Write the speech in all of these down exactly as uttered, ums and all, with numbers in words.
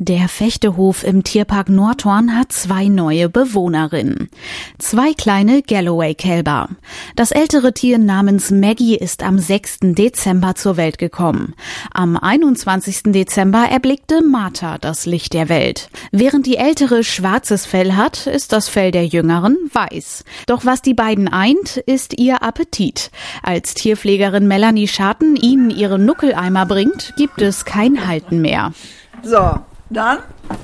Der Fechtehof im Tierpark Nordhorn hat zwei neue Bewohnerinnen. Zwei kleine Galloway-Kälber. Das ältere Tier namens Maggie ist am sechsten Dezember zur Welt gekommen. Am einundzwanzigsten Dezember erblickte Martha das Licht der Welt. Während die ältere schwarzes Fell hat, ist das Fell der jüngeren weiß. Doch was die beiden eint, ist ihr Appetit. Als Tierpflegerin Melanie Scharten ihnen ihre Nuckeleimer bringt, gibt es kein Halten mehr. So, dann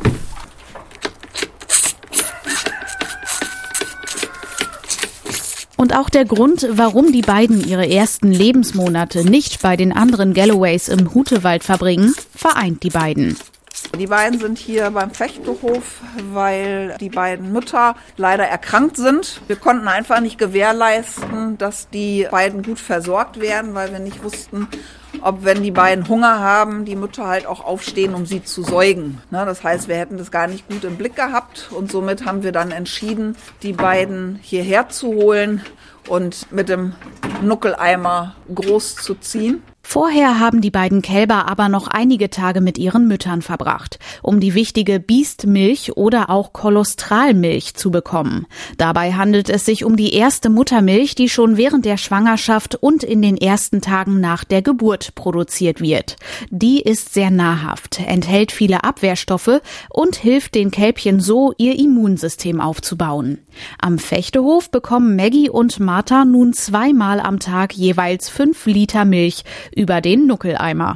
Und auch der Grund, warum die beiden ihre ersten Lebensmonate nicht bei den anderen Galloways im Hutewald verbringen, vereint die beiden. Die beiden sind hier beim Fechtehof, weil die beiden Mütter leider erkrankt sind. Wir konnten einfach nicht gewährleisten, dass die beiden gut versorgt werden, weil wir nicht wussten, ob, wenn die beiden Hunger haben, die Mütter halt auch aufstehen, um sie zu säugen. Das heißt, wir hätten das gar nicht gut im Blick gehabt und somit haben wir dann entschieden, die beiden hierher zu holen und mit dem Nuckeleimer groß zu ziehen. Vorher haben die beiden Kälber aber noch einige Tage mit ihren Müttern verbracht, um die wichtige Biestmilch oder auch Kolostralmilch zu bekommen. Dabei handelt es sich um die erste Muttermilch, die schon während der Schwangerschaft und in den ersten Tagen nach der Geburt produziert wird. Die ist sehr nahrhaft, enthält viele Abwehrstoffe und hilft den Kälbchen so, ihr Immunsystem aufzubauen. Am Fechtehof bekommen Maggie und Martha nun zweimal am Tag jeweils fünf Liter Milch über den Nuckeleimer.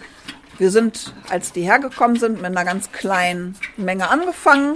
Wir sind, als die hergekommen sind, mit einer ganz kleinen Menge angefangen.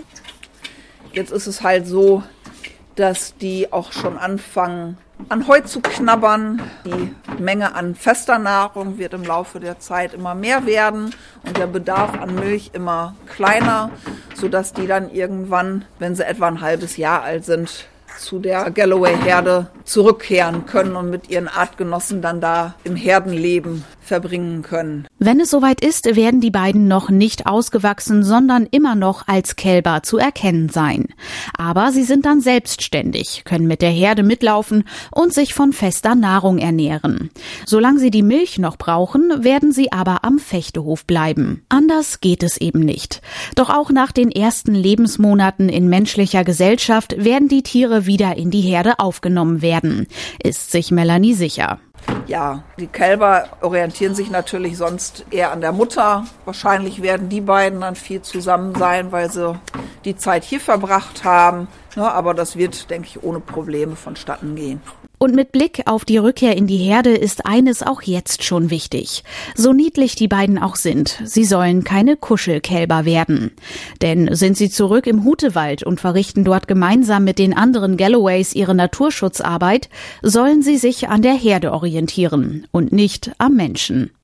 Jetzt ist es halt so, dass die auch schon anfangen, an Heu zu knabbern. Die Menge an fester Nahrung wird im Laufe der Zeit immer mehr werden und der Bedarf an Milch immer kleiner, sodass die dann irgendwann, wenn sie etwa ein halbes Jahr alt sind, zu der Galloway-Herde zurückkehren können und mit ihren Artgenossen dann da im Herdenleben verbringen können. Wenn es soweit ist, werden die beiden noch nicht ausgewachsen, sondern immer noch als Kälber zu erkennen sein. Aber sie sind dann selbstständig, können mit der Herde mitlaufen und sich von fester Nahrung ernähren. Solange sie die Milch noch brauchen, werden sie aber am Fechtehof bleiben. Anders geht es eben nicht. Doch auch nach den ersten Lebensmonaten in menschlicher Gesellschaft werden die Tiere wieder in die Herde aufgenommen werden, ist sich Melanie sicher. Ja, die Kälber orientieren sich natürlich sonst eher an der Mutter. Wahrscheinlich werden die beiden dann viel zusammen sein, weil sie die Zeit hier verbracht haben. Ja, aber das wird, denke ich, ohne Probleme vonstatten gehen. Und mit Blick auf die Rückkehr in die Herde ist eines auch jetzt schon wichtig. So niedlich die beiden auch sind, sie sollen keine Kuschelkälber werden. Denn sind sie zurück im Hutewald und verrichten dort gemeinsam mit den anderen Galloways ihre Naturschutzarbeit, sollen sie sich an der Herde orientieren und nicht am Menschen.